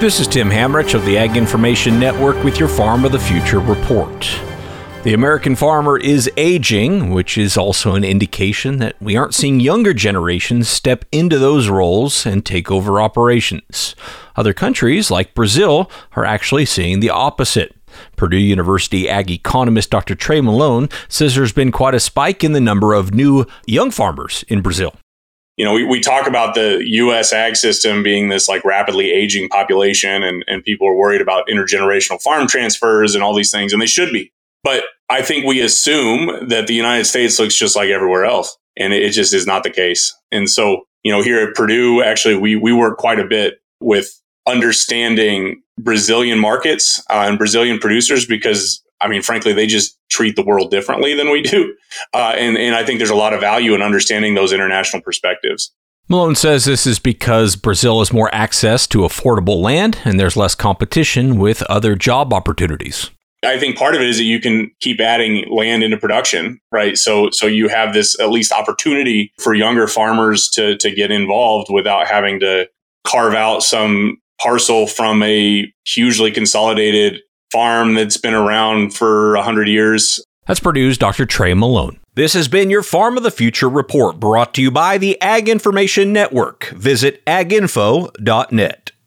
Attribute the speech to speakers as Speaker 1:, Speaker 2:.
Speaker 1: This is Tim Hamrich of the Ag Information Network with your Farm of the Future report. The American farmer is aging, which is also an indication that we aren't seeing younger generations step into those roles and take over operations. Other countries, like Brazil, are actually seeing the opposite. Purdue University ag economist Dr. Trey Malone says there's been quite a spike in the number of new young farmers in Brazil.
Speaker 2: You know, we talk about the U.S. ag system being this like rapidly aging population, and people are worried about intergenerational farm transfers and all these things, and they should be. But I think we assume that the United States looks just like everywhere else, and it just is not the case. And so, you know, here at Purdue, actually, we work quite a bit with understanding Brazilian markets and Brazilian producers because, I mean, frankly, they just treat the world differently than we do. And I think there's a lot of value in understanding those international perspectives.
Speaker 1: Malone says this is because Brazil has more access to affordable land and there's less competition with other job opportunities.
Speaker 2: I think part of it is that you can keep adding land into production, right? So you have this at least opportunity for younger farmers to get involved without having to carve out some parcel from a hugely consolidated farm that's been around for 100 years.
Speaker 1: That's Purdue's Dr. Trey Malone. This has been your Farm of the Future report brought to you by the Ag Information Network. Visit aginfo.net.